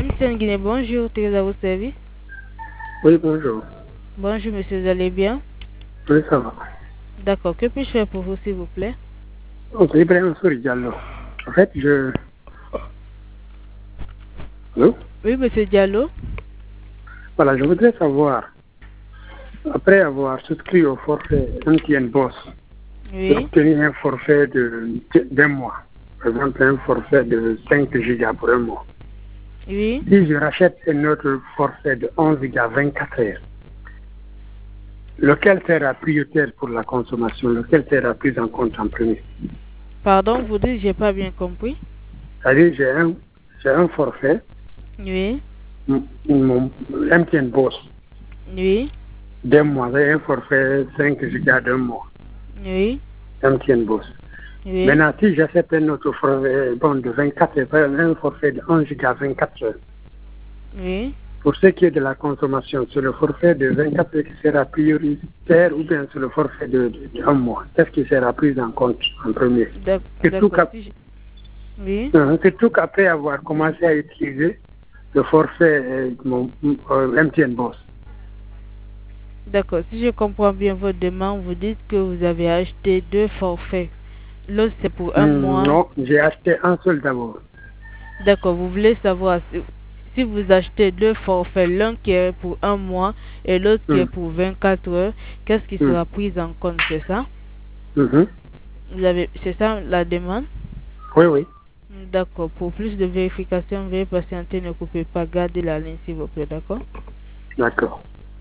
MTN Guinée, bonjour, très à votre service. Oui, bonjour. Bonjour, monsieur, vous allez bien? Oui, ça va. D'accord, que puis-je faire pour vous, s'il vous plaît? Ok, Ibrahim Souri Diallo. En fait, Allô? Oui, monsieur Diallo. Voilà, je voudrais savoir, après avoir souscrit au forfait MTN Boss, j'ai Oui, obtenu un forfait d'un mois. Par exemple, un forfait de 5 gigas pour un mois. oui. Si je rachète un autre forfait de 11 gigas 24 heures, lequel sera prioritaire pour la consommation? Lequel sera pris en compte en premier? Pardon, vous dites, j'ai pas bien compris. C'est-à-dire, j'ai un forfait, Oui, mon MTN Boss, oui, d'un mois, j'ai un forfait 5 gigas d'un mois, oui, MTN Boss. oui, Maintenant, si j'achète un autre forfait de 24 heures, un forfait de 11 gigas 24 heures, oui. pour ce qui est de la consommation, c'est le forfait de 24 heures qui sera prioritaire ou bien c'est le forfait de 1 mois? Qu'est-ce qui sera pris en compte en premier? D'accord, oui. Surtout qu'après avoir commencé à utiliser le forfait MTN Boss. D'accord, si je comprends bien votre demande, vous dites que vous avez acheté deux forfaits. L'autre, c'est pour un mois. Non, j'ai acheté un seul d'abord. D'accord, vous voulez savoir si vous achetez deux forfaits, l'un qui est pour un mois et l'autre qui est Hum, pour 24 heures, qu'est-ce qui hum, sera pris en compte, c'est ça? mhm. C'est ça la demande? Oui, oui. D'accord, pour plus de vérification, veuillez patienter, ne coupez pas, gardez la ligne s'il vous plaît, d'accord? D'accord.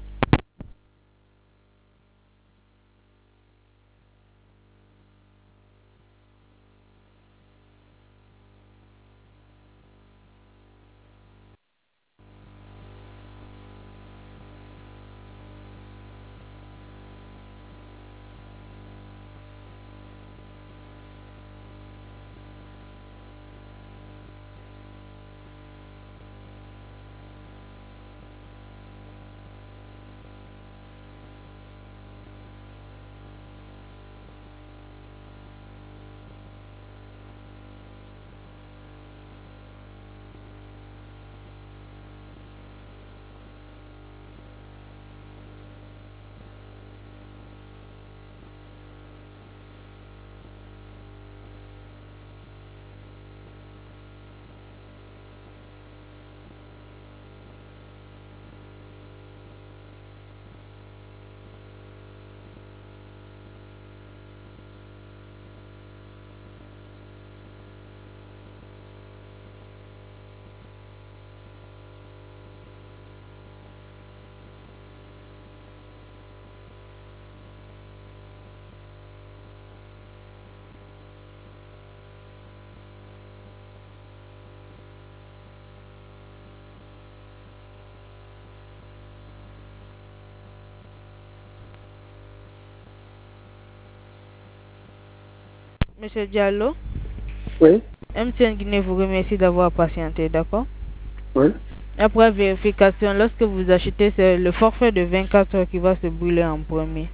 Monsieur Diallo, Oui, MTN Guinée vous remercie d'avoir patienté, d'accord? oui. Après vérification, lorsque vous achetez, c'est le forfait de 24 heures qui va se brûler en premier.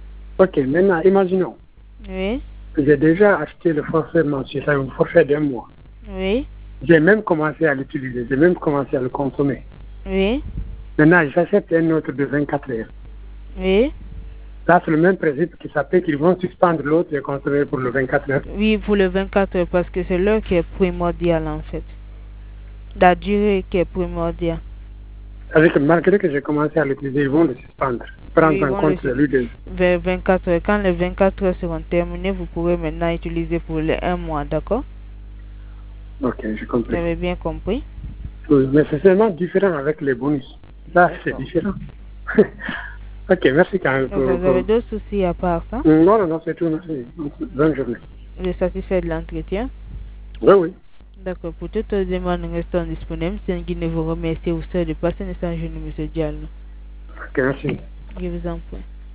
Ok, maintenant, imaginons. Oui, J'ai déjà acheté le forfait mensuel, c'est un forfait d'un mois. oui, J'ai même commencé à l'utiliser, j'ai même commencé à le consommer. oui, Maintenant, j'achète un autre de 24 heures. oui. Là, c'est le même principe qui s'appelle qu'ils vont suspendre l'autre et consommer pour le 24 heures. Oui, pour le 24 heures, parce que c'est l'heure qui est primordiale en fait. La durée qui est primordiale. C'est-à-dire que malgré que j'ai commencé à l'utiliser, ils vont le suspendre. Oui, Prendre ils en vont le compte celui de... vers 24 heures. Quand les 24 heures seront terminées, vous pourrez maintenant utiliser pour les 1 mois, d'accord? Ok, j'ai Vous compris. avez bien compris? Oui, mais c'est seulement différent avec les bonus. Là, c'est D'accord. différent. Ok, merci quand même Donc, vous avez d'autres soucis à part ça? Non, non, non, c'est tout. Merci. Bonne journée. Vous êtes satisfait de l'entretien? Oui, oui. D'accord. Pour toute demande restant disponible, c'est un guide vous remercie au sein de passer un message à M. Diallo. Ok, merci. Je vous en prie.